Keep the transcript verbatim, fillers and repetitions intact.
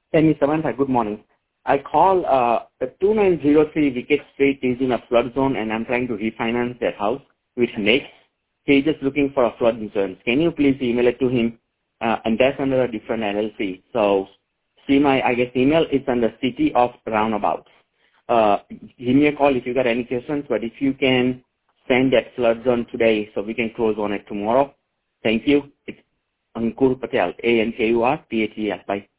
Hey, Miz Samantha, good morning. I call uh, two nine zero three Wicket Street is in a flood zone, and I'm trying to refinance that house with Nick. He's just looking for a flood insurance. Can you please email it to him? Uh, and that's under a different L L C. So see my, I guess, email is under City of Roundabouts. Uh, give me a call if you got any questions, but if you can send that flood zone today so we can close on it tomorrow. Thank you. It's Ankur Patel, A N K U R P H E L. Bye.